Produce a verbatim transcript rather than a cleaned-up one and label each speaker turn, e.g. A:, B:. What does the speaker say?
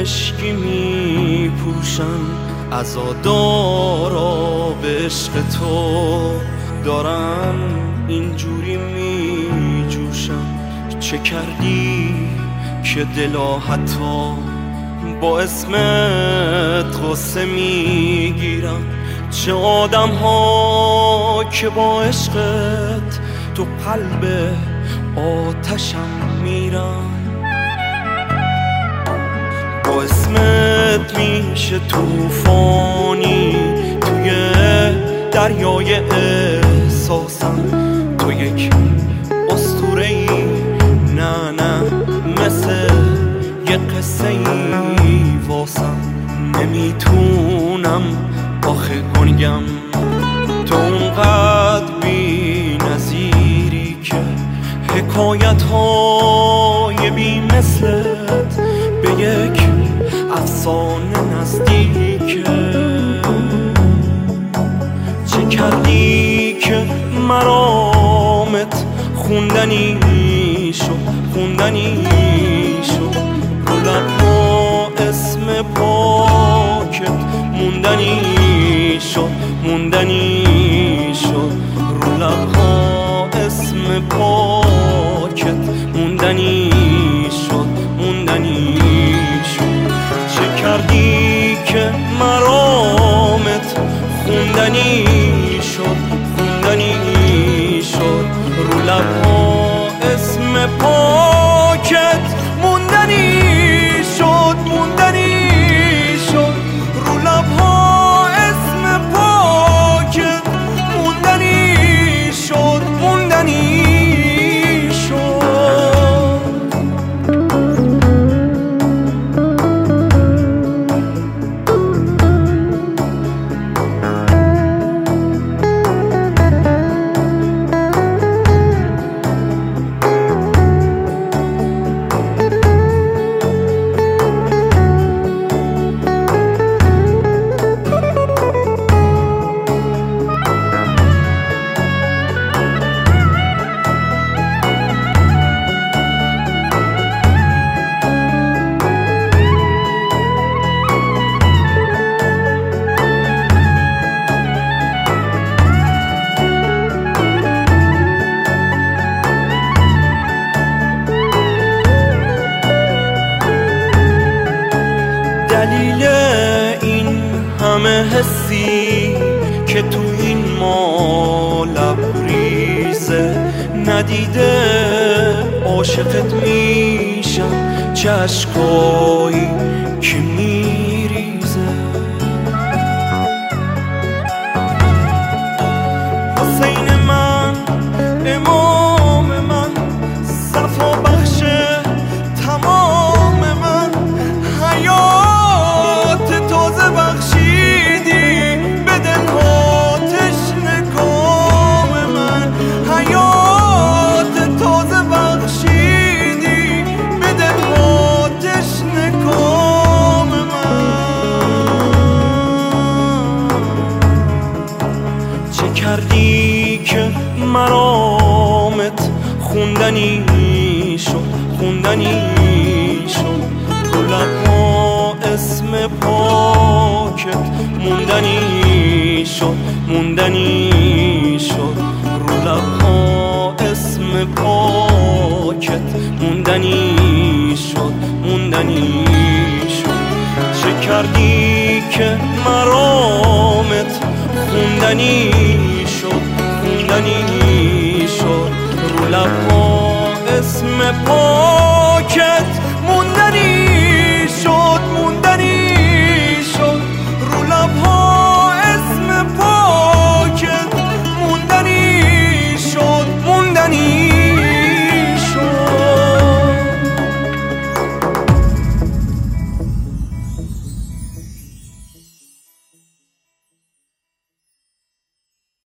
A: مشکی می پوشم، عزادارا به عشق تو دارم اینجوری می جوشم. چه کردی که دلا حتی با اسمت غصه می گیرم؟ چه آدم ها که با عشقت تو قلب آتشم میرم. با اسمت میشه توفانی توی دریای احساسم. تو یک اسطوره‌ای، نه نه مثل یه قصه ای واسم. نمیتونم آخه گنگم، تو اونقدر بی نظیری که حکایت های بی مثلت به یک افسانه نزدیکه. چه کردی که مرامت خوندنی شد، خوندنی شد رو لب‌ها اسم پاکت موندنی شد، موندنی شد رو لب‌ها اسم پاکت موندنی شد، موندنی شد. چه کردی که مرامت خوندنی شد، خوندنی شد رو لب‌ها اسم پاکت موندنی شد، موندنی شد رو لب‌ها اسم پاکت موندنی شد، موندنی شد. دلیل این همه حسی که تو این ما لبریزه، ندیده عاشقت میشم، چه اشکایی که میریزه. حسین من، امام من، صفا بخش تمام من، حیات تازه بخشیدی به دلها تشنه کام من، حیات تازه بخشیدی به دلها تشنه کام من. چه کردی که مرامت خوندنی شد، خوندنی شد رو لب‌ها اسم پاکت موندنی شد، موندنی شد رو لب‌ها اسم پاکت موندنی شد، موندنی شد. چه کردی که مرامت خوندنی شد، خوندنی شد رو لب‌ها اسم پاکت موندنی